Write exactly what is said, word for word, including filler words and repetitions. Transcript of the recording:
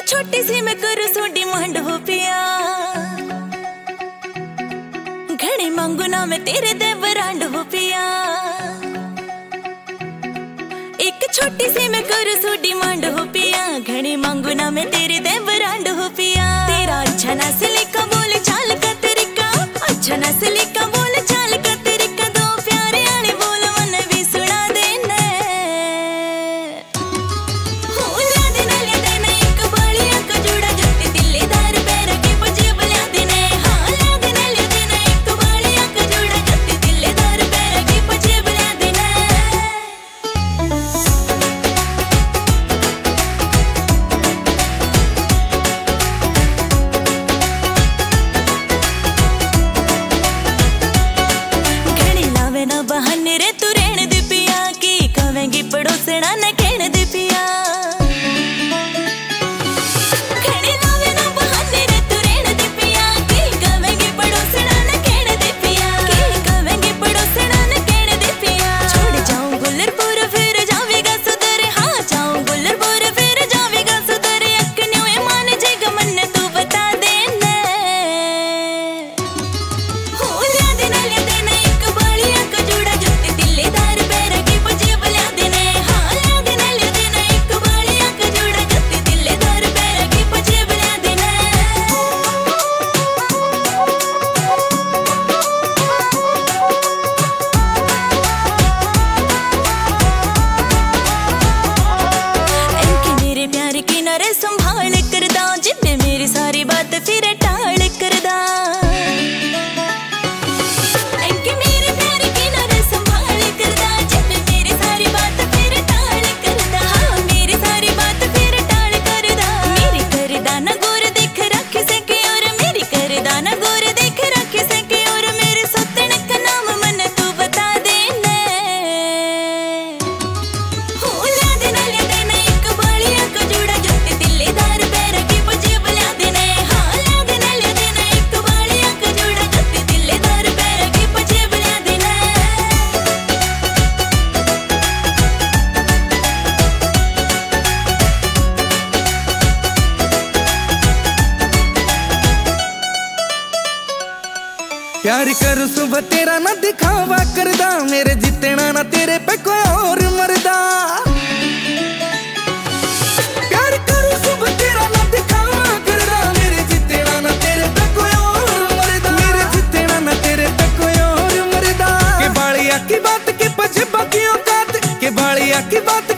छोटी सी मैं करूँ सो डिमांड हो पिया, घने मांगू ना मैं तेरे दे ब्रांड हो पिया। एक छोटी सी मैं करूँ सो डिमांड हो पिया, घने मांगू ना मैं तेरे दे ब्रांड हो पिया। तेरा अच्छा नस्ल का बोल चाल का तरीका, अच्छा नस्ल का बोल चाल का तरीका, दो प्यारे आने बोल मन भी सुना देना। हो ला देना ला देना एक बालियां का जोड़ा, जुत्ते दिलेदार पैर के पजेब ला देना। हाँ ला देना ला देना एक बालियां का जोड़ा, जुत्ते दिलेदार पैर के पजेब ला देना। ना बहाने रे तू रहने दे पिया, की कहेंगी पड़ोसना न कहने दे पिया। घने लावे ना बहाने रे तू रहने दे पिया, की कहेंगी पड़ोसना न कहने दे पिया, की कहेंगी पड़ोसना न कहने दे पिया। छोड़ जाऊं गुल्लरपुर फिर जावेगा सुधर, हाँ जाऊं गुल्लरपुर फिर जावेगा सुधर। अक्न्यों मान जेगा मन तू बता देना। हो ला देना ला देना एक बालियां का जोड़ा, जुत्ते दिलेदार पैर के पजेब ला देना। हाँ ला देना ला देना एक बालियां का जोड़ा, जुत्ते दिलेदार पैर के पजेब ला देना। इनकी मेरे प्यार की नरे संभाल करदा, जिन्ने मेरी सारी बात फिर टाल करदा। इनकी मेरे प्यार की नरे संभाल करदा, जिन्ने मेरी सारी बात फिर टाल करदा। हाँ मेरी सारी बात फिर टाल करदा। मेरी करदा ना गोर देख रख सके, और मेरी करदा ना गोर देख रख सके, और मेरे सतन का नाम मन तू बता देना। हो ला देना ला देना एक बालियां का जोड़ा, जुत्ते दिलेदार पैर के पजेब ला देना। हाँ ला देना ला देना एक बालियां का जोड़ा, जुत्ते दिलेदार पैर के पजेब ला देना। प्यार कर सुबह तेरा ना दिखावा करदा, मेरे जितना ना तेरे पे कोई और मरदा। प्यार कर सुबह तेरा ना दिखावा करदा, मेरे जितना ना तेरे पे कोई और मरदा। मेरे जितना ना तेरे पे कोई और मरदा। के बालिया की बात के पजेबा की औकात, के बालिया की बात